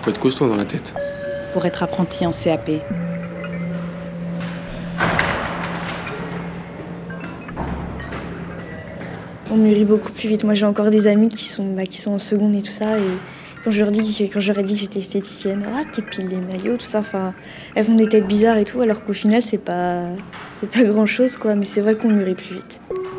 faut être costaud dans la tête. Pour être apprenti en CAP. On mûrit beaucoup plus vite. Moi, j'ai encore des amis qui sont en seconde et tout ça. Et quand je leur ai dit que j'étais esthéticienne, ah, t'épiles les maillots, tout ça. Enfin, elles font des têtes bizarres et tout, alors qu'au final, c'est pas grand-chose, quoi. Mais c'est vrai qu'on mûrit plus vite.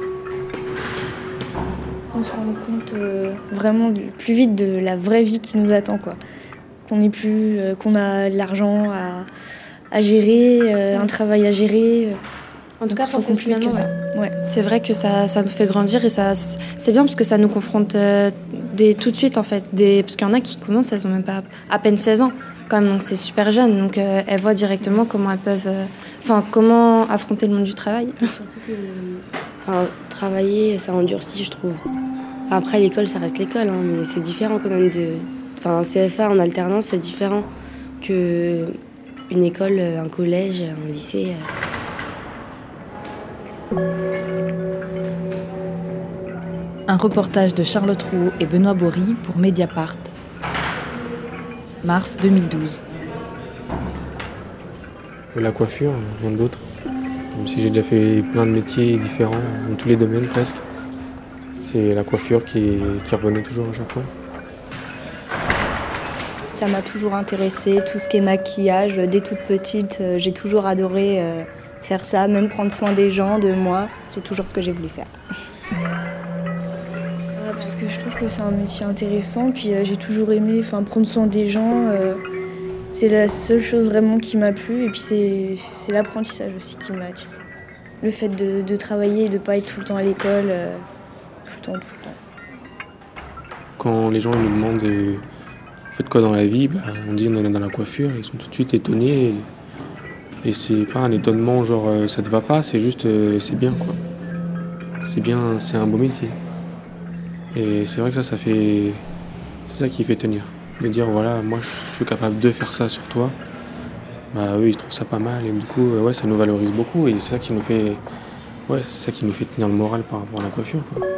On se rend compte vraiment plus vite de la vraie vie qui nous attend, quoi. Qu'on a de l'argent à gérer, un travail à gérer. En tout cas, professionnellement, ouais. C'est vrai que ça nous fait grandir et c'est bien parce que ça nous confronte tout de suite en fait. Parce qu'il y en a qui commencent, elles ont même pas à peine 16 ans quand même, donc c'est super jeune. Donc elles voient directement comment elles peuvent, comment affronter le monde du travail. Surtout que travailler, ça endurcit, je trouve. Après l'école, ça reste l'école, hein, mais c'est différent quand même CFA en alternance, c'est différent que une école, un collège, un lycée. Un reportage de Charlotte Rouault et Benoît Bory pour Mediapart. Mars 2012. La coiffure, rien d'autre. Même si j'ai déjà fait plein de métiers différents, dans tous les domaines presque. C'est la coiffure qui revenait toujours à chaque fois. Ça m'a toujours intéressée, tout ce qui est maquillage. Dès toute petite, j'ai toujours adoré faire ça, même prendre soin des gens, de moi. C'est toujours ce que j'ai voulu faire. Parce que je trouve que c'est un métier intéressant, puis j'ai toujours aimé prendre soin des gens. C'est la seule chose vraiment qui m'a plu, et puis c'est l'apprentissage aussi qui m'a attirée. Le fait de travailler et de ne pas être tout le temps à l'école, tout le temps. Quand les gens nous demandent vous faites quoi dans la vie, on dit on est dans la coiffure, ils sont tout de suite étonnés. Et c'est pas un étonnement genre ça te va pas, c'est juste c'est bien quoi. C'est bien, c'est un beau métier. Et c'est vrai que c'est ça qui fait tenir. De dire voilà, moi je suis capable de faire ça sur toi. Eux ils trouvent ça pas mal et du coup ça nous valorise beaucoup et c'est ça qui nous fait tenir le moral par rapport à la coiffure quoi.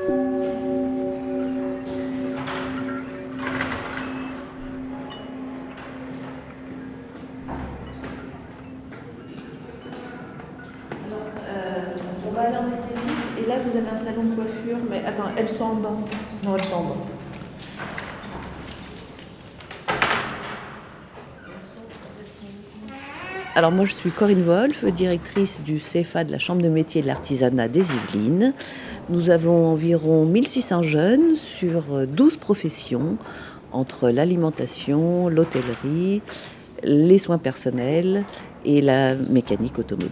On va aller en esthétique et là vous avez un salon de coiffure, mais attends, elles sont en bas. Non, elles sont en bas. Alors moi je suis Corinne Wolf, directrice du CFA de la Chambre de métier de l'artisanat des Yvelines. Nous avons environ 1600 jeunes sur 12 professions, entre l'alimentation, l'hôtellerie, les soins personnels et la mécanique automobile.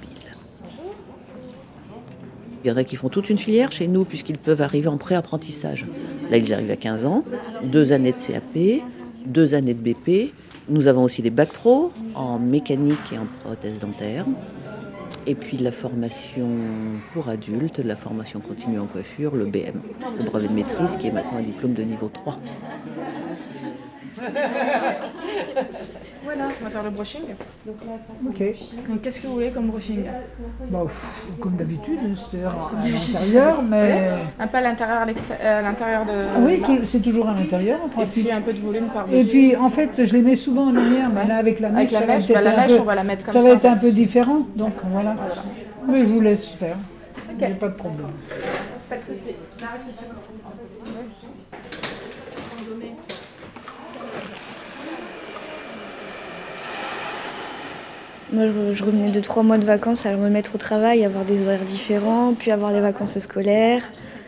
Il y en a qui font toute une filière chez nous puisqu'ils peuvent arriver en pré-apprentissage. Là, ils arrivent à 15 ans, 2 années de CAP, 2 années de BP. Nous avons aussi les bacs pro en mécanique et en prothèse dentaire. Et puis la formation pour adultes, la formation continue en coiffure, le BM, le brevet de maîtrise qui est maintenant un diplôme de niveau 3. Voilà, on va faire le brushing. Ok. Donc qu'est-ce que vous voulez comme brushing? Comme d'habitude, c'est-à-dire à l'intérieur, mais... Un peu à l'intérieur de... Oui, c'est toujours à l'intérieur en Et principe. puis un peu de volume par-dessus. Et puis en fait, je les mets souvent en arrière, mais là avec la mèche, Avec la mèche, on va la mettre comme ça. ça va être un peu différent, donc voilà. Mais je vous laisse faire, il n'y a pas de problème. Pas de souci. Moi, je revenais de 3 mois de vacances à me mettre au travail, avoir des horaires différents, puis avoir les vacances scolaires.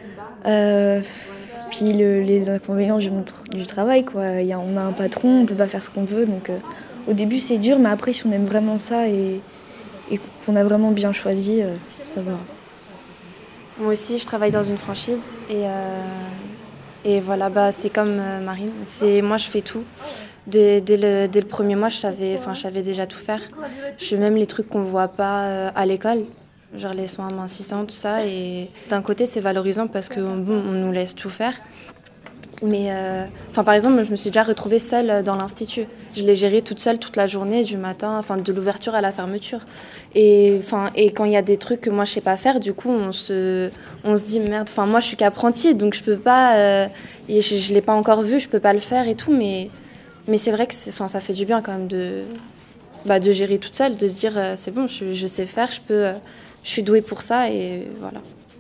Puis les inconvénients du travail, quoi. On a un patron, on ne peut pas faire ce qu'on veut. Donc, au début, c'est dur, mais après, si on aime vraiment ça et qu'on a vraiment bien choisi, ça va. Moi aussi, je travaille dans une franchise et voilà, c'est comme Marine. Moi, je fais tout. Dès le premier mois, je savais déjà tout faire. Je fais même les trucs qu'on ne voit pas à l'école, genre les soins amincissants, tout ça. Et d'un côté, c'est valorisant parce qu'on nous laisse tout faire. Mais par exemple, je me suis déjà retrouvée seule dans l'institut. Je l'ai géré toute seule toute la journée, du matin, de l'ouverture à la fermeture. Et quand il y a des trucs que moi je sais pas faire, du coup on se dit merde. Moi je suis qu'apprentie, donc je peux pas. Et je l'ai pas encore vu, je peux pas le faire et tout. Mais Mais c'est vrai que ça fait du bien quand même de gérer toute seule, de se dire c'est bon, je sais faire, je suis douée pour ça et voilà.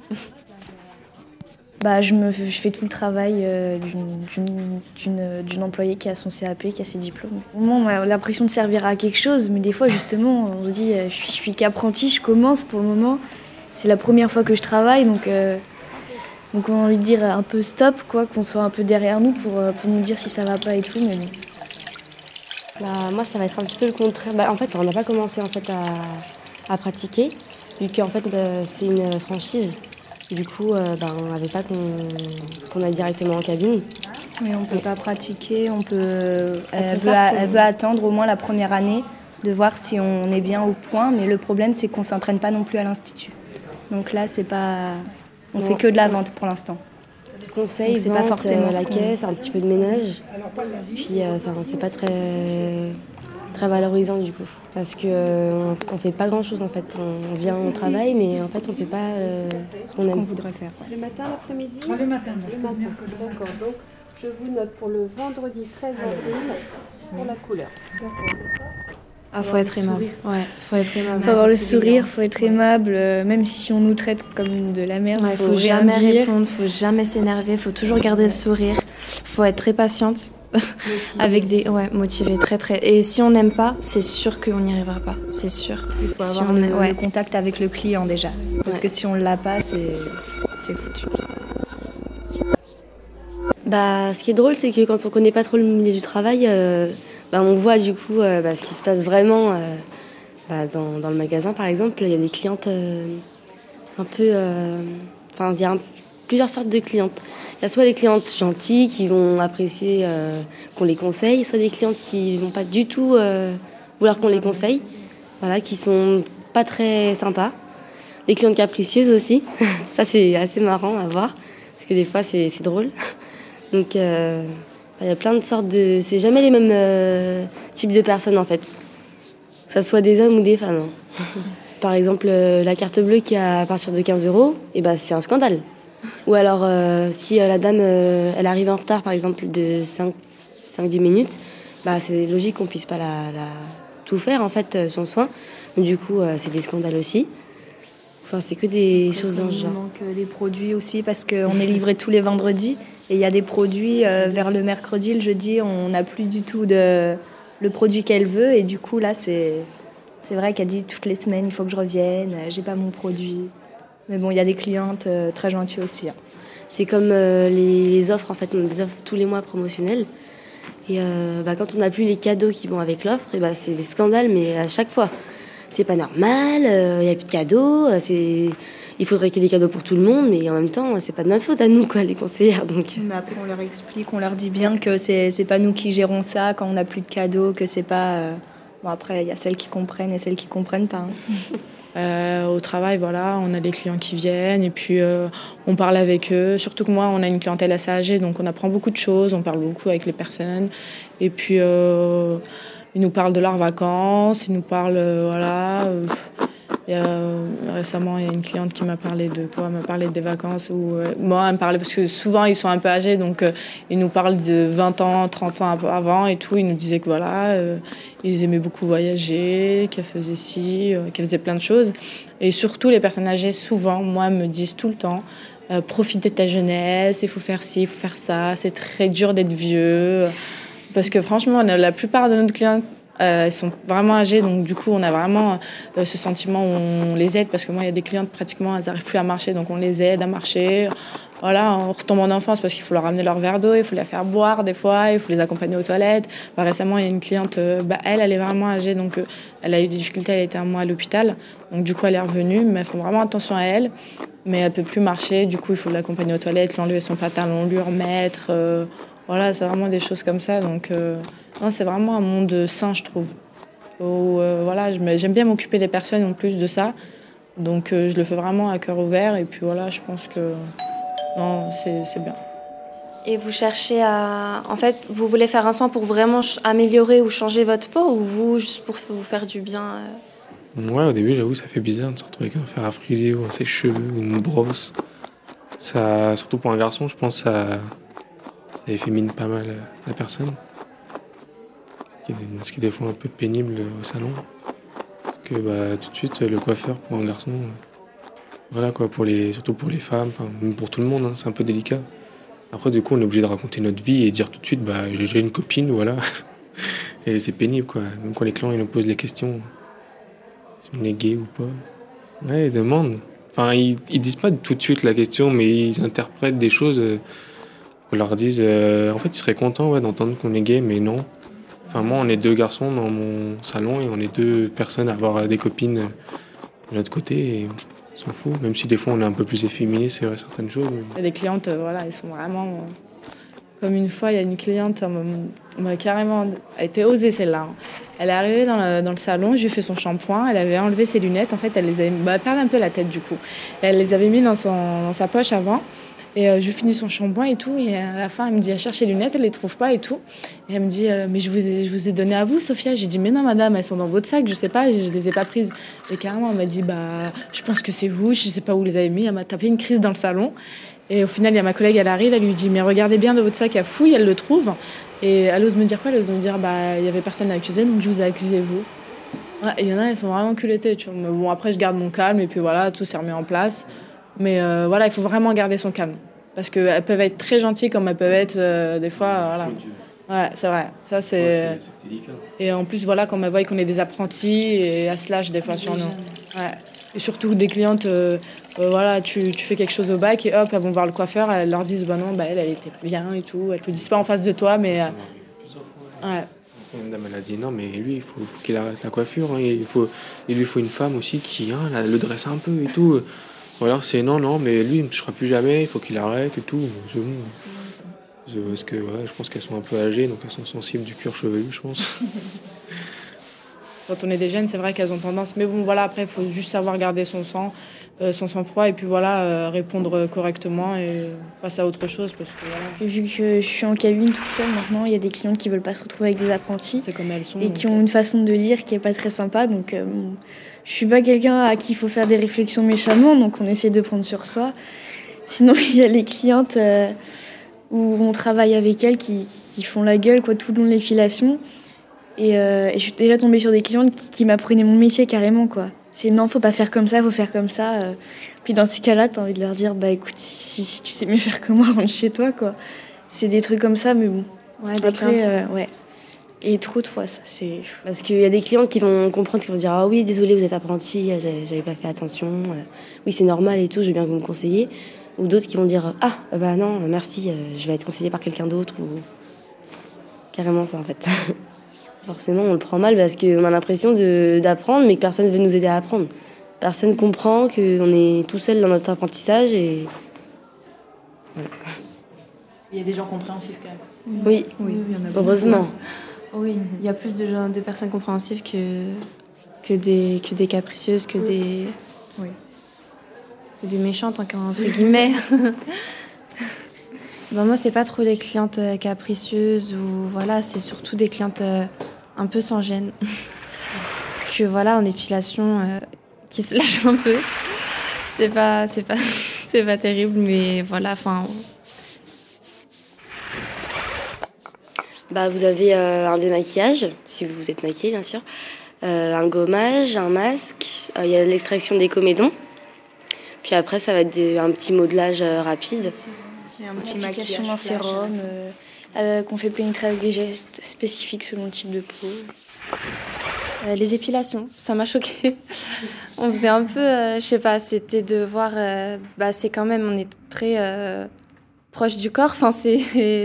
Je fais tout le travail d'une employée qui a son CAP, qui a ses diplômes. Au moment, on a l'impression de servir à quelque chose, mais des fois, justement, on se dit je suis qu'apprenti, je commence pour le moment. C'est la première fois que je travaille, donc on a envie de dire un peu stop, quoi, qu'on soit un peu derrière nous pour nous dire si ça va pas et tout. Mais bon. Moi, ça va être un petit peu le contraire. En fait, on n'a pas commencé à pratiquer, vu qu'en fait, c'est une franchise. Du coup, on n'avait pas qu'on aille directement en cabine. Mais on ne peut pas pratiquer, elle veut attendre au moins la première année de voir si on est bien au point. Mais le problème, c'est qu'on ne s'entraîne pas non plus à l'institut. Donc là, on fait que de la vente pour l'instant. Conseil, c'est pas forcément la caisse, un petit peu de ménage. Puis, c'est pas très valorisant du coup, parce que on fait pas grand chose en fait. On vient, on travaille, mais en fait on fait pas ce qu'on voudrait faire. Le matin, l'après-midi. Le matin. D'accord. Donc je vous note pour le vendredi 13 avril pour la couleur. D'accord. Faut être aimable. Ouais, faut être aimable. Faut avoir le sourire, faut être aimable, même si on nous traite comme de la merde. Ouais, faut jamais répondre, faut jamais s'énerver, faut toujours garder le sourire. Faut être très patiente. Avec motivé, très très. Et si on n'aime pas, c'est sûr qu'on n'y arrivera pas, c'est sûr. Il faut avoir le contact avec le client déjà, parce que si on l'a pas, c'est foutu. Ce qui est drôle, c'est que quand on connaît pas trop le milieu du travail, on voit du coup ce qui se passe vraiment dans le magasin. Par exemple, il y a des clientes un peu, il y a plusieurs sortes de clientes. Il y a soit des clientes gentilles qui vont apprécier qu'on les conseille, soit des clientes qui vont pas du tout vouloir qu'on les conseille, qui sont pas très sympas. Des clientes capricieuses aussi, ça c'est assez marrant à voir, parce que des fois c'est drôle. Donc il y a plein de sortes de... C'est jamais les mêmes types de personnes en fait, que ce soit des hommes ou des femmes. Par exemple, la carte bleue qui est à partir de 15 €, c'est un scandale. Ou alors, si la dame elle arrive en retard, par exemple, de 5-10 minutes, c'est logique qu'on puisse pas tout faire, en fait, son soin. Mais du coup, c'est des scandales aussi. C'est que des choses dans ce genre. Il manque des produits aussi, parce qu'on est livré tous les vendredis. Et il y a des produits, vers le mercredi, le jeudi, on n'a plus du tout le produit qu'elle veut. Et du coup, là, c'est vrai qu'elle dit toutes les semaines, il faut que je revienne, j'ai pas mon produit. Mais bon, il y a des clientes très gentilles aussi. C'est comme les offres, en fait, on a des offres tous les mois promotionnelles. Et quand on n'a plus les cadeaux qui vont avec l'offre, c'est des scandales, mais à chaque fois. C'est pas normal, il n'y a plus de cadeaux, il faudrait qu'il y ait des cadeaux pour tout le monde, mais en même temps, c'est pas de notre faute à nous, les conseillères. Donc. Mais après, on leur explique, on leur dit bien que c'est pas nous qui gérons ça quand on n'a plus de cadeaux, que c'est pas... Bon, après, il y a celles qui comprennent et celles qui comprennent pas. Au travail, on a des clients qui viennent et puis on parle avec eux. Surtout que moi, on a une clientèle assez âgée, donc on apprend beaucoup de choses, on parle beaucoup avec les personnes. Et puis, ils nous parlent de leurs vacances, ils nous parlent, récemment, il y a une cliente qui m'a parlé de quoi? Elle m'a parlé des vacances. Elle me parlait, parce que souvent, ils sont un peu âgés, donc ils nous parlent de 20 ans, 30 ans avant et tout. Ils nous disaient que ils aimaient beaucoup voyager, qu'elles faisaient ci, qu'elles faisaient plein de choses. Et surtout, les personnes âgées, souvent, me disent tout le temps, profite de ta jeunesse, il faut faire ci, il faut faire ça, c'est très dur d'être vieux. Parce que franchement, la plupart de nos clients, elles sont vraiment âgées, donc du coup, on a vraiment ce sentiment où on les aide, parce que moi, il y a des clientes, pratiquement, elles n'arrivent plus à marcher, donc on les aide à marcher. On retombe en enfance parce qu'il faut leur ramener leur verre d'eau, il faut la faire boire des fois, il faut les accompagner aux toilettes. Récemment, il y a une cliente, elle est vraiment âgée, donc elle a eu des difficultés, elle a été un mois à l'hôpital, donc du coup, elle est revenue, mais elles font vraiment attention à elle, mais elle ne peut plus marcher, du coup, il faut l'accompagner aux toilettes, lui enlever son pantalon, lui remettre... c'est vraiment des choses comme ça. Donc, c'est vraiment un monde sain, je trouve. J'aime bien m'occuper des personnes en plus de ça. Donc, je le fais vraiment à cœur ouvert. Et puis, je pense que c'est bien. Et vous cherchez en fait, vous voulez faire un soin pour vraiment améliorer ou changer votre peau, ou vous, juste pour vous faire du bien Ouais, au début, j'avoue, ça fait bizarre de se retrouver avec un fer à friser ou un sèche-cheveux ou une brosse. Ça, surtout pour un garçon, je pense que ça effémine pas mal la personne. Ce qui est des fois un peu pénible au salon. Parce que tout de suite, le coiffeur pour un garçon, voilà quoi, surtout pour les femmes, même pour tout le monde, hein, c'est un peu délicat. Après, du coup, on est obligé de raconter notre vie et dire tout de suite, j'ai une copine, voilà. Et c'est pénible, quoi. Même quand les clients ils nous posent les questions, si on est gay ou pas. Ouais, ils demandent. Enfin, ils disent pas tout de suite la question, mais ils interprètent des choses. On leur dise, en fait, ils seraient contents d'entendre qu'on est gay, mais non. Enfin, moi, on est 2 garçons dans mon salon et on est 2 personnes à avoir des copines de l'autre côté. Et on s'en fout, même si des fois on est un peu plus efféminé, c'est vrai, certaines choses. Mais... Il y a des clientes, elles sont vraiment... Comme une fois, il y a une cliente, carrément... Elle était osée, celle-là. Elle est arrivée dans le salon, je lui ai fait son shampoing, elle avait enlevé ses lunettes. En fait, elle les avait... elle perdait un peu la tête, du coup. Elle les avait mis dans sa poche avant. Et je finis son shampoing et tout. Et à la fin, elle me dit, elle cherche les lunettes, elle les trouve pas et tout. Et elle me dit, mais je vous ai donné à vous, Sophia. J'ai dit, mais non, madame, elles sont dans votre sac, je sais pas, je les ai pas prises. Et carrément, elle m'a dit, je pense que c'est vous, je sais pas où vous les avez mis. Elle m'a tapé une crise dans le salon. Et au final, il y a ma collègue, elle arrive, elle lui dit, mais regardez bien dans votre sac, elle fouille, elle le trouve. Et elle ose me dire quoi? Elle ose me dire, il y avait personne à accuser, donc je vous ai accusé, vous. Ouais, et il y en a, elles sont vraiment culottées, tu vois. Mais bon, après, je garde mon calme et puis voilà, tout s'est remis en place. Mais il faut vraiment garder son calme. Parce qu'elles peuvent être très gentilles comme elles peuvent être des fois. Voilà. Ouais, c'est vrai. Ça, c'est délicat. Et en plus, voilà, comme elles voient qu'on est des apprentis et elles se lâchent des fois sur nous. Ouais. Et surtout des clientes, tu fais quelque chose au bac et hop, elles vont voir le coiffeur, elles leur disent non, elle était bien et tout. Elles te disent pas en face de toi, mais. Ouais. Une dame, elle a dit non, mais lui, il faut qu'il arrête la coiffure. Hein, il lui faut une femme aussi qui le dresse un peu et tout. Ou alors c'est non, mais lui, il ne me touchera plus jamais, il faut qu'il arrête et tout. Parce que je pense qu'elles sont un peu âgées, donc elles sont sensibles du cuir chevelu, je pense. Quand on est des jeunes, c'est vrai qu'elles ont tendance. Mais bon, voilà, après, il faut juste savoir garder son sang-froid et puis répondre correctement et passer à autre chose. Parce que vu que je suis en cabine toute seule maintenant, il y a des clientes qui veulent pas se retrouver avec des apprentis. C'est comme elles sont. Et qui ont une façon de lire qui est pas très sympa. Donc, je suis pas quelqu'un à qui il faut faire des réflexions méchamment, donc on essaie de prendre sur soi. Sinon, il y a les clientes où on travaille avec elles qui font la gueule tout le long de l'effilation. Et je suis déjà tombée sur des clientes qui m'apprenaient mon métier carrément, quoi. C'est non, faut pas faire comme ça, faut faire comme ça. Puis dans ces cas-là, t'as envie de leur dire, écoute, si tu sais mieux faire que moi, rentre chez toi, quoi. C'est des trucs comme ça, mais bon. Ouais, après, ouais. Et trop de fois, ça, c'est... Parce qu'il y a des clientes qui vont comprendre, qui vont dire « Ah oui, désolé, vous êtes apprenti, j'avais pas fait attention. Oui, c'est normal et tout, je veux bien que vous me conseillez. » Ou d'autres qui vont dire « Ah, non, merci, je vais être conseillée par quelqu'un d'autre. » ou carrément ça, en fait. Forcément, on le prend mal parce qu'on a l'impression d'apprendre, mais que personne ne veut nous aider à apprendre. Personne comprend qu'on est tout seul dans notre apprentissage et... Voilà. Il y a des gens compréhensifs quand même. Oui, il y en a heureusement. Oui, il y a plus de personnes compréhensives que des capricieuses, que des méchantes, entre guillemets. Moi, c'est pas trop les clientes capricieuses ou c'est surtout des clientes un peu sans gêne. Que en épilation, qui se lâchent un peu. C'est pas terrible, mais Vous avez un démaquillage, si vous vous êtes maquillée, bien sûr. Un gommage, un masque. Il y a l'extraction des comédons. Puis après, ça va être un petit modelage rapide. Il y a un petit maquillage en sérum qu'on fait pénétrer avec des gestes spécifiques selon le type de peau. Les épilations, ça m'a choquée. On faisait un peu, c'était de voir... c'est quand même, on est très proche du corps. On fait...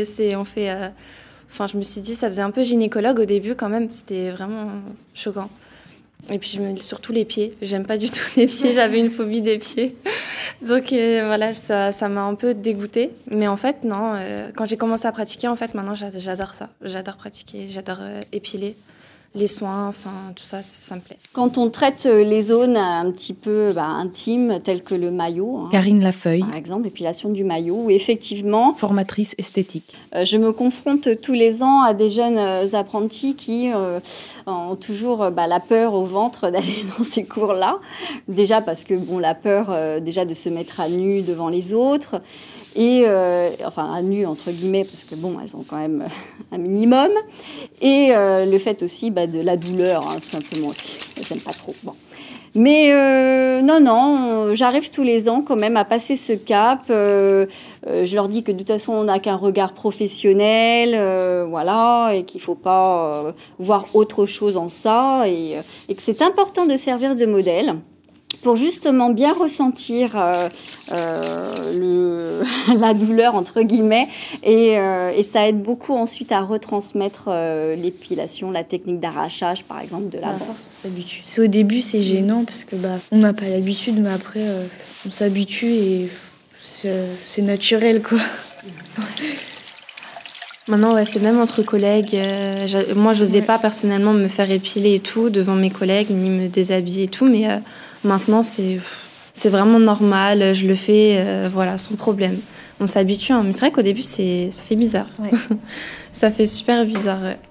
je me suis dit, ça faisait un peu gynécologue au début quand même. C'était vraiment choquant. Et puis surtout les pieds. J'aime pas du tout les pieds. J'avais une phobie des pieds. Donc ça m'a un peu dégoûtée. Mais en fait, non. Quand j'ai commencé à pratiquer, maintenant, j'adore ça. J'adore pratiquer. J'adore épiler. Les soins, tout ça, ça me plaît. Quand on traite les zones un petit peu intimes, telles que le maillot... Karine Lafeuille. Par exemple, l'épilation du maillot, où effectivement... Formatrice esthétique. Je me confronte tous les ans à des jeunes apprentis qui ont toujours la peur au ventre d'aller dans ces cours-là. Déjà parce que, la peur déjà de se mettre à nu devant les autres... et enfin à nu entre guillemets parce que bon, elles ont quand même un minimum, et le fait aussi de la douleur, hein, tout simplement aussi. Elles n'aiment pas trop. Bon. Mais non, j'arrive tous les ans quand même à passer ce cap. Je leur dis que de toute façon, on n'a qu'un regard professionnel, voilà, et qu'il ne faut pas voir autre chose en ça, et que c'est important de servir de modèle pour justement bien ressentir la douleur, entre guillemets, et ça aide beaucoup ensuite à retransmettre l'épilation, la technique d'arrachage, par exemple, de la force. On s'habitue. Au début, c'est gênant parce que on n'a pas l'habitude, mais après, on s'habitue et c'est naturel, quoi. Maintenant, ouais, c'est même entre collègues. Moi, je n'osais pas personnellement me faire épiler et tout devant mes collègues, ni me déshabiller et tout, mais maintenant, c'est vraiment normal. Je le fais voilà, sans problème. On s'habitue, hein, mais c'est vrai qu'au début, ça fait bizarre. Ouais. Ça fait super bizarre, ouais.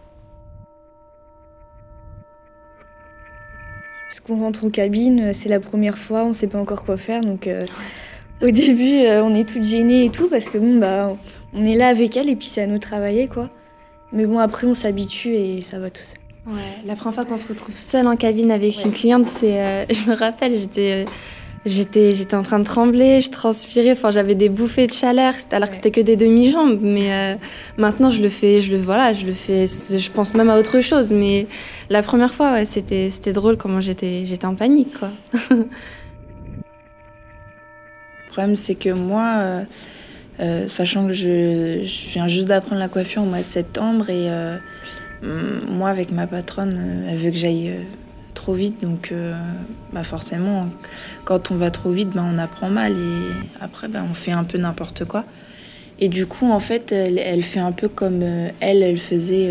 Parce qu'on rentre en cabine, c'est la première fois, on ne sait pas encore quoi faire, donc au début, on est toutes gênées et tout, parce que on est là avec elle et puis c'est à nous de travailler, quoi. Mais bon, après, on s'habitue et ça va tout seul. Ouais, la première fois qu'on se retrouve seule en cabine avec une cliente, je me rappelle, j'étais en train de trembler, je transpirais, enfin j'avais des bouffées de chaleur, alors que c'était que des demi-jambes, mais maintenant je le fais, je pense même à autre chose, mais la première fois, ouais, c'était drôle comment j'étais en panique, quoi. Le problème, c'est que moi, sachant que je viens juste d'apprendre la coiffure au mois de septembre, et moi, avec ma patronne, elle veut que j'aille trop vite, donc forcément, quand on va trop vite, on apprend mal, et après, on fait un peu n'importe quoi. Et du coup, en fait, elle fait un peu comme elle faisait.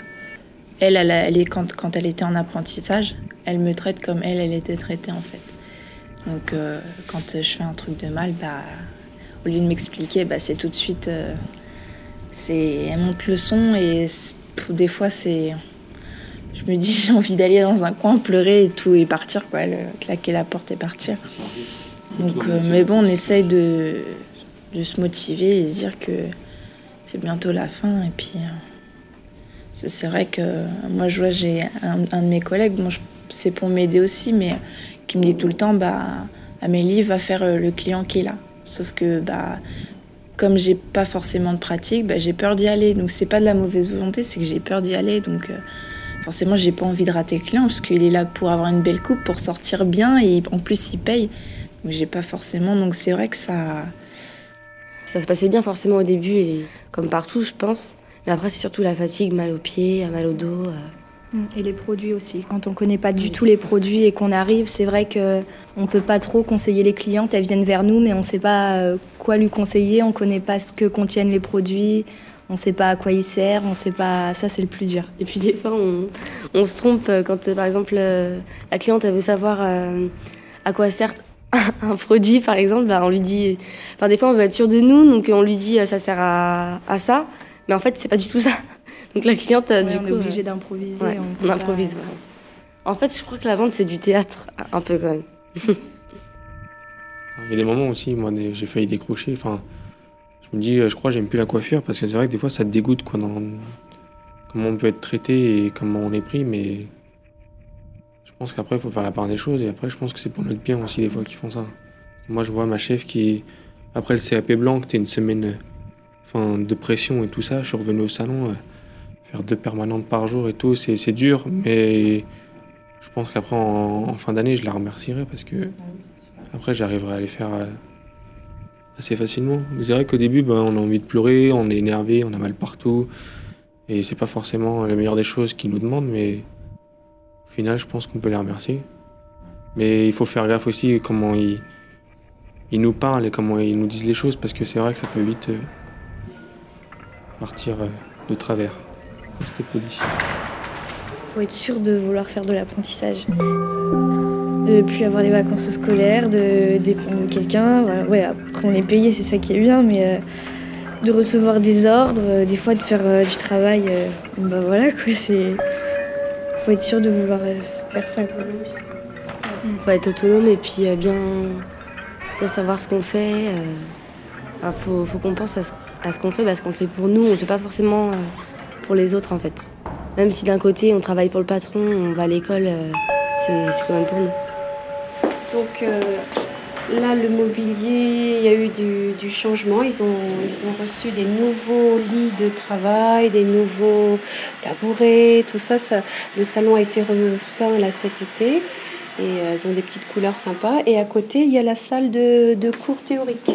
Quand elle était en apprentissage, elle me traite comme elle était traitée, en fait. Donc, quand je fais un truc de mal, au lieu de m'expliquer, c'est tout de suite... elle monte le son, et des fois, je me dis, j'ai envie d'aller dans un coin, pleurer et tout, et partir, quoi, claquer la porte et partir. Donc, mais bon, on essaye de se motiver et se dire que c'est bientôt la fin. Et puis, c'est vrai que moi, je vois, j'ai un de mes collègues, c'est pour m'aider aussi, mais qui me dit tout le temps, Amélie va faire le client qui est là. Sauf que, comme j'ai pas forcément de pratique, j'ai peur d'y aller. Donc, c'est pas de la mauvaise volonté, c'est que j'ai peur d'y aller. Donc, forcément, j'ai pas envie de rater le client parce qu'il est là pour avoir une belle coupe, pour sortir bien, et en plus, il paye. Donc, j'ai pas forcément. Donc, c'est vrai que ça se passait bien forcément au début, et comme partout, je pense. Mais après, c'est surtout la fatigue, mal aux pieds, mal au dos. Et les produits aussi. Quand on connaît pas du tout les produits et qu'on arrive, c'est vrai qu'on peut pas trop conseiller les clientes. Elles viennent vers nous, mais on sait pas quoi lui conseiller. On connaît pas ce que contiennent les produits. On sait pas à quoi ils servent. On sait pas. Ça, c'est le plus dur. Et puis des fois, on se trompe quand, par exemple, la cliente elle veut savoir à quoi sert un produit, par exemple. On lui dit. Enfin, des fois, on veut être sûr de nous, donc on lui dit ça sert à ça, mais en fait, c'est pas du tout ça. Donc la cliente, du coup, on est obligé d'improviser. Ouais, on improvise. Ouais. En fait, je crois que la vente, c'est du théâtre, un peu quand même. Il y a des moments aussi, moi, j'ai failli décrocher. Enfin, je me dis, je crois que j'aime plus la coiffure, parce que c'est vrai que des fois, ça te dégoûte, quoi, comment on peut être traité et comment on est pris, mais je pense qu'après, il faut faire la part des choses, et après, je pense que c'est pour notre bien aussi, des fois, qu'ils font ça. Moi, je vois ma chef qui, après le CAP blanc, que t'es une semaine de pression et tout ça, je suis revenu au salon... Faire 2 permanentes par jour et tout, c'est dur, mais je pense qu'après, en fin d'année, je la remercierai parce que après, j'arriverai à les faire assez facilement. Mais c'est vrai qu'au début, on a envie de pleurer, on est énervé, on a mal partout, et c'est pas forcément la meilleure des choses qu'ils nous demandent, mais au final, je pense qu'on peut les remercier. Mais il faut faire gaffe aussi comment ils nous parlent et comment ils nous disent les choses, parce que c'est vrai que ça peut vite partir de travers. C'était poli. Faut être sûr de vouloir faire de l'apprentissage. De ne plus avoir les vacances scolaires, de dépendre de quelqu'un. Voilà. Ouais, après, on est payé, c'est ça qui est bien, mais de recevoir des ordres, des fois de faire du travail. Voilà, quoi. Faut être sûr de vouloir faire ça, quoi. Faut être autonome et puis bien savoir ce qu'on fait. faut qu'on pense à ce qu'on fait, parce qu'on le fait pour nous, on ne fait pas forcément pour les autres en fait. Même si d'un côté on travaille pour le patron, on va à l'école, c'est quand même pour nous. Donc là, le mobilier, il y a eu du changement. Ils ont reçu des nouveaux lits de travail, des nouveaux tabourets, tout ça. Le salon a été repeint là cet été. Et elles ont des petites couleurs sympas. Et à côté, il y a la salle de cours théoriques.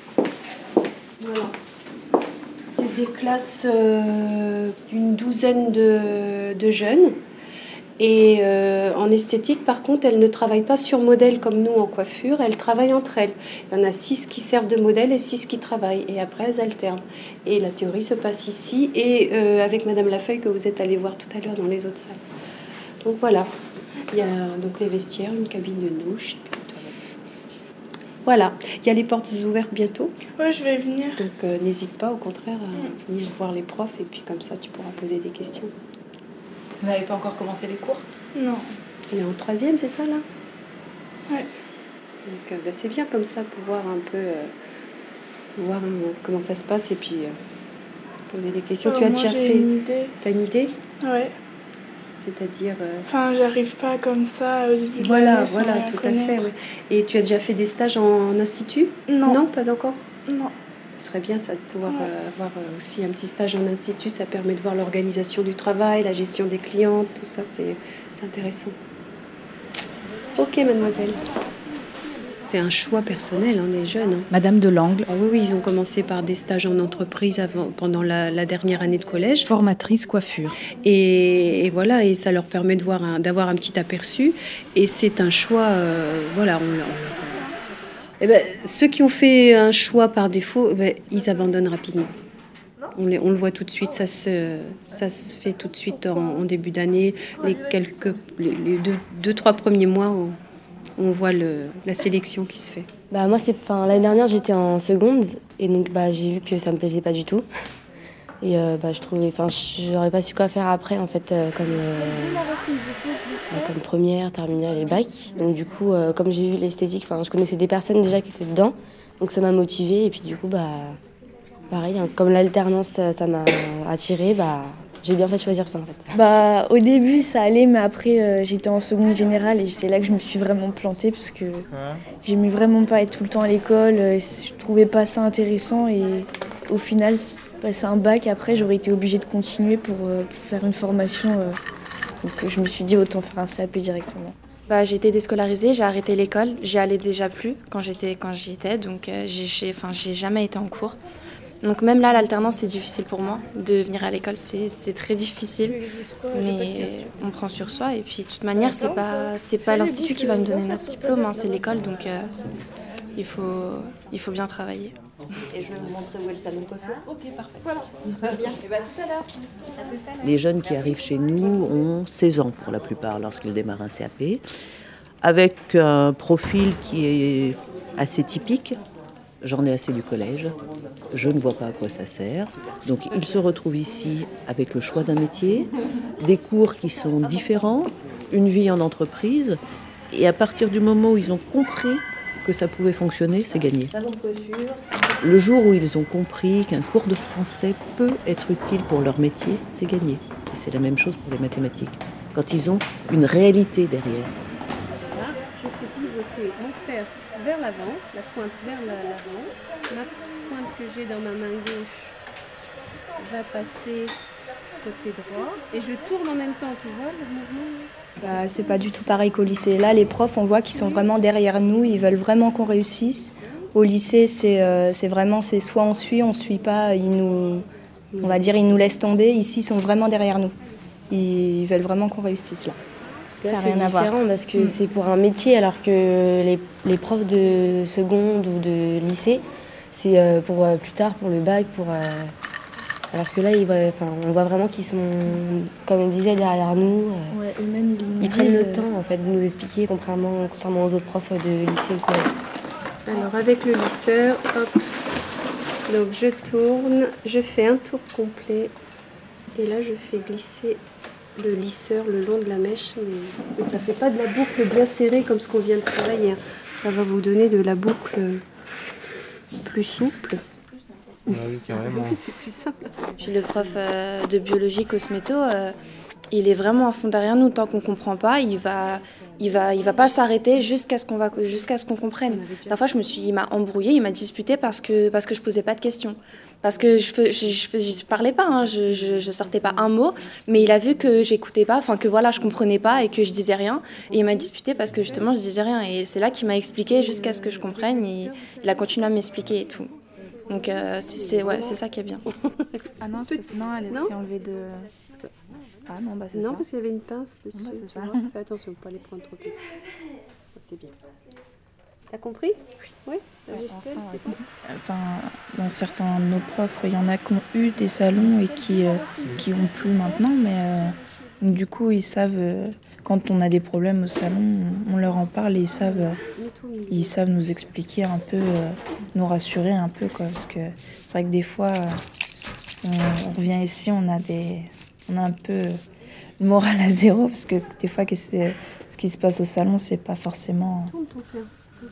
Voilà. C'est des classes d'une douzaine de jeunes. Et en esthétique, par contre, elles ne travaillent pas sur modèle comme nous en coiffure, elles travaillent entre elles. Il y en a 6 qui servent de modèle et 6 qui travaillent. Et après, elles alternent. Et la théorie se passe ici et avec Madame Lafeuille que vous êtes allée voir tout à l'heure dans les autres salles. Donc voilà. Il y a donc les vestiaires, une cabine de douche et puis une toilette. Voilà. Il y a les portes ouvertes bientôt. Oui, je vais venir. Donc n'hésite pas, au contraire, à venir voir les profs et puis comme ça, tu pourras poser des questions. Vous n'avez pas encore commencé les cours? Non. Il est en 3e, c'est ça là? Ouais. Donc c'est bien comme ça, pouvoir un peu voir comment ça se passe et puis poser des questions. Tu as déjà fait une idée. T'as une idée? Ouais. C'est-à-dire Enfin, j'arrive pas comme ça au début de Voilà, l'année sans voilà, rien tout connaître. à fait. Ouais. Et tu as déjà fait des stages en institut? Non. Non, pas encore? Non. Ce serait bien ça de pouvoir avoir aussi un petit stage en institut. Ça permet de voir l'organisation du travail, la gestion des clientes, tout ça, c'est intéressant. Ok, mademoiselle. C'est un choix personnel, on est jeunes. Hein. Madame Delangle. Ah oui, ils ont commencé par des stages en entreprise pendant la dernière année de collège. Formatrice coiffure. Et voilà, et ça leur permet d'avoir un petit aperçu. Et c'est un choix, voilà, Eh ben, ceux qui ont fait un choix par défaut, ils abandonnent rapidement. On le voit tout de suite, ça se fait tout de suite en début d'année. Les 2-3 premiers mois, on voit la sélection qui se fait. Bah, moi, l'année dernière, j'étais en seconde et donc j'ai vu que ça me plaisait pas du tout. Et j'aurais pas su quoi faire après, en fait, comme première, terminale et bac. Donc du coup, comme j'ai vu l'esthétique, je connaissais des personnes déjà qui étaient dedans, donc ça m'a motivée. Et puis du coup, pareil, hein, comme l'alternance, ça m'a attirée, j'ai bien fait de choisir ça, en fait. Au début, ça allait, mais après, j'étais en seconde générale et c'est là que je me suis vraiment plantée parce que j'aimais vraiment pas être tout le temps à l'école. Je trouvais pas ça intéressant et au final, passer un bac, après, j'aurais été obligée de continuer pour faire une formation. Donc je me suis dit autant faire un CAP directement. J'ai été déscolarisée, j'ai arrêté l'école, j'y allais déjà plus quand j'y étais, donc j'ai jamais été en cours. Donc même là, l'alternance, c'est difficile pour moi. De venir à l'école, c'est très difficile, mais on prend sur soi. Et puis de toute manière, c'est pas l'institut qui va me donner notre diplôme, hein, c'est l'école, donc il faut bien travailler. Et je vais vous montrer où est le salon de coiffure. Ok, parfait. Voilà. Très bien. Et tout à l'heure. Les jeunes qui arrivent chez nous ont 16 ans pour la plupart lorsqu'ils démarrent un CAP, avec un profil qui est assez typique. J'en ai assez du collège, je ne vois pas à quoi ça sert. Donc ils se retrouvent ici avec le choix d'un métier, des cours qui sont différents, une vie en entreprise. Et à partir du moment où ils ont compris que ça pouvait fonctionner, c'est gagné. Le jour où ils ont compris qu'un cours de français peut être utile pour leur métier, c'est gagné. Et c'est la même chose pour les mathématiques. Quand ils ont une réalité derrière. Là, je fais pivoter mon fer vers l'avant, la pointe vers l'avant. Ma pointe que j'ai dans ma main gauche va passer côté droit. Et je tourne en même temps, tu vois le mouvement? C'est pas du tout pareil qu'au lycée. Là, les profs, on voit qu'ils sont vraiment derrière nous, ils veulent vraiment qu'on réussisse. Au lycée, c'est vraiment soit on suit pas, ils nous laissent tomber. Ici, ils sont vraiment derrière nous. Ils veulent vraiment qu'on réussisse là. Ça n'a rien à voir. C'est différent parce que c'est pour un métier, alors que les profs de seconde ou de lycée, c'est pour plus tard, pour le bac, alors que là, on voit vraiment qu'ils sont, comme on disait, derrière nous. Ouais, et même ils prennent le temps en fait, de nous expliquer, contrairement aux autres profs de lycée ou collège. Alors avec le lisseur, hop, donc je tourne, je fais un tour complet et là je fais glisser le lisseur le long de la mèche, mais ça ne fait pas de la boucle bien serrée comme ce qu'on vient de travailler. Ça va vous donner de la boucle plus souple Ah oui, carrément. C'est plus simple. Puis le prof de biologie cosméto, il est vraiment à fond derrière nous. Tant qu'on ne comprend pas, il va pas s'arrêter jusqu'à ce qu'on comprenne. La fois, il m'a embrouillée, il m'a disputé parce que je posais pas de questions. Parce que je parlais pas, hein, je sortais pas un mot, mais il a vu que j'écoutais pas, enfin que voilà, je comprenais pas et que je disais rien. Et il m'a disputé parce que justement, je disais rien. Et c'est là qu'il m'a expliqué jusqu'à ce que je comprenne. Il a continué à m'expliquer et tout. Donc c'est ça qui est bien. Ah non, c'est parce que non, elle s'est enlevée de... Ah non, bah c'est ça. Non, parce qu'il y avait une pince dessus. Bah, c'est ça. Fais attention, pour pas les prendre trop vite. C'est bien. T'as compris? Oui. La gestuelle, c'est bon. Enfin, dans certains de nos profs, il y en a qui ont eu des salons et qui ont plus maintenant, mais donc, du coup, ils savent, quand on a des problèmes au salon, on leur en parle et ils savent nous expliquer un peu, nous rassurer un peu, quoi, parce que c'est vrai que des fois, on revient ici, on a un peu le moral à zéro, parce que des fois, ce qui se passe au salon, c'est pas forcément... Tourne ton fer.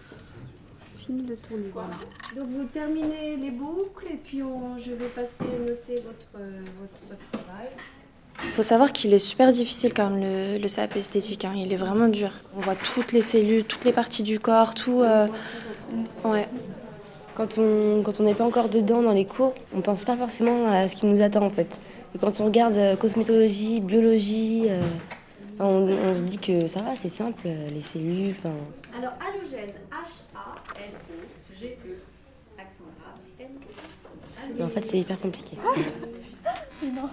Fini de tourner, voilà. Donc vous terminez les boucles et puis je vais passer noter votre travail. Il faut savoir qu'il est super difficile quand même le CAP esthétique, hein. Il est vraiment dur. On voit toutes les cellules, toutes les parties du corps, tout. Ouais. Quand on n'est pas encore dedans dans les cours, on pense pas forcément à ce qui nous attend en fait. Et quand on regarde cosmétologie, biologie, on se dit que ça va, c'est simple, les cellules. Alors halogène, H-A-L-O-G-E, accent grave, N-O. Mais en fait, c'est hyper compliqué. Non.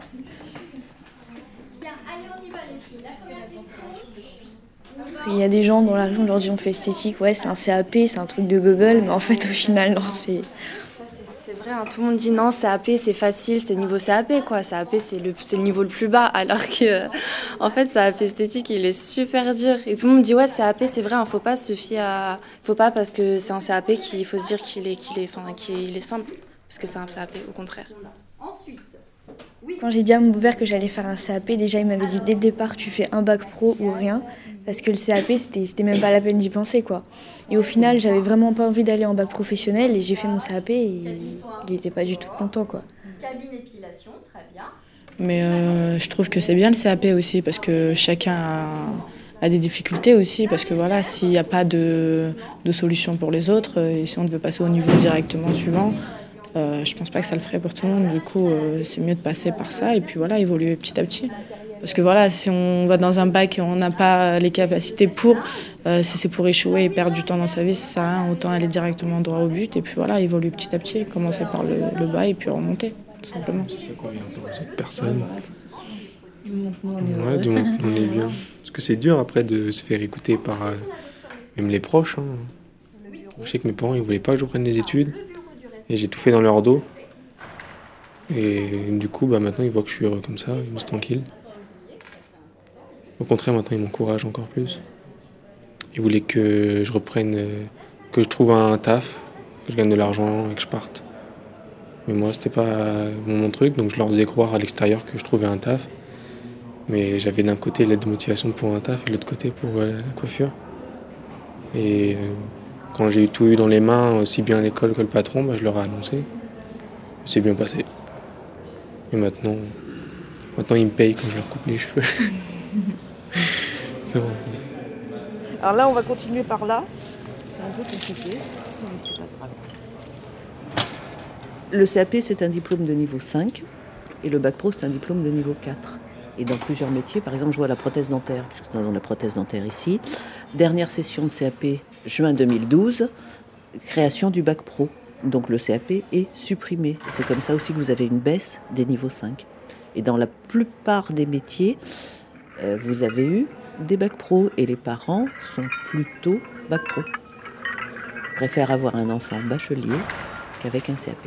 Bien, allez, on y va les filles. La première question. Il y a des gens dans la région qui leur disent on fait esthétique, ouais c'est un CAP, c'est un truc de Google, mais en fait au final non c'est... C'est vrai, hein, tout le monde dit non, CAP c'est facile, c'est niveau CAP quoi, CAP c'est le niveau le plus bas, alors que en fait CAP esthétique il est super dur. Et tout le monde dit ouais CAP c'est vrai, hein, faut pas se fier à... Faut pas parce que c'est un CAP qu'il faut se dire qu'il est simple, parce que c'est un CAP au contraire. Ensuite... Quand j'ai dit à mon beau-père que j'allais faire un CAP, déjà il m'avait dit dès le départ tu fais un bac pro ou rien, parce que le CAP c'était même pas la peine d'y penser quoi. Et au final j'avais vraiment pas envie d'aller en bac professionnel et j'ai fait mon CAP et il était pas du tout content quoi. Cabine épilation, très bien. Mais je trouve que c'est bien le CAP aussi parce que chacun a des difficultés aussi, parce que voilà, s'il n'y a pas de solution pour les autres et si on devait passer au niveau directement suivant, je pense pas que ça le ferait pour tout le monde. Du coup, c'est mieux de passer par ça et puis voilà, évoluer petit à petit. Parce que voilà, si on va dans un bac et on n'a pas les capacités pour, si c'est pour échouer et perdre du temps dans sa vie, ça sert à rien. Autant aller directement droit au but et puis voilà, évoluer petit à petit, commencer par le bas et puis remonter, tout simplement. C'est ça qu'on vient pour cette personne. Ouais, du moment qu'on est bien. Parce que c'est dur après de se faire écouter par même les proches. Hein. Je sais que mes parents ils voulaient pas que je prenne des études. Et j'ai tout fait dans leur dos. Et du coup, maintenant, ils voient que je suis heureux comme ça, ils me laissent tranquille. Au contraire, maintenant, ils m'encouragent encore plus. Ils voulaient que je reprenne, que je trouve un taf, que je gagne de l'argent et que je parte. Mais moi, c'était pas mon truc, donc je leur faisais croire à l'extérieur que je trouvais un taf. Mais j'avais d'un côté l'aide de motivation pour un taf et de l'autre côté pour la coiffure. Et quand j'ai tout eu dans les mains, aussi bien l'école que le patron, je leur ai annoncé. C'est bien passé. Et maintenant, ils me payent quand je leur coupe les cheveux. C'est bon. Alors là, on va continuer par là. C'est un peu compliqué, mais c'est pas grave. Le CAP, c'est un diplôme de niveau 5 et le bac pro, c'est un diplôme de niveau 4. Et dans plusieurs métiers, par exemple, je vois la prothèse dentaire, puisque nous avons la prothèse dentaire ici. Dernière session de CAP, juin 2012, création du bac pro. Donc le CAP est supprimé. C'est comme ça aussi que vous avez une baisse des niveaux 5. Et dans la plupart des métiers, vous avez eu des bacs pro et les parents sont plutôt bac pro. Ils préfèrent avoir un enfant bachelier qu'avec un CAP.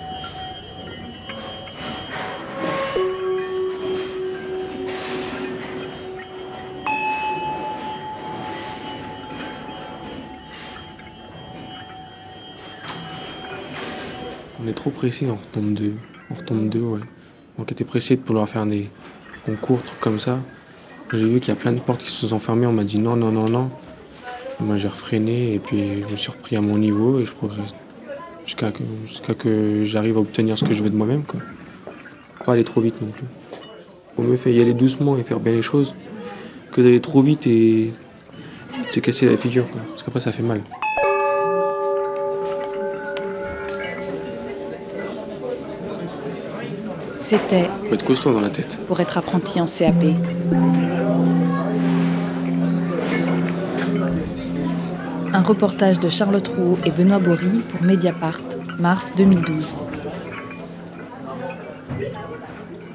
On est trop pressé, on retombe deux, ouais. Donc on était pressé de pouvoir faire des concours, trucs comme ça. J'ai vu qu'il y a plein de portes qui se sont fermées, on m'a dit non. Moi j'ai refreiné et puis je me suis repris à mon niveau et je progresse. jusqu'à que j'arrive à obtenir ce que je veux de moi-même, quoi. Pas aller trop vite non plus. Faut mieux y aller doucement et faire bien les choses que d'aller trop vite et se casser la figure, quoi. Parce qu'après ça fait mal. C'était Faut être costaud dans la tête. pour être apprenti en CAP. Un reportage de Charlotte Rouault et Benoît Bory pour Mediapart, mars 2012.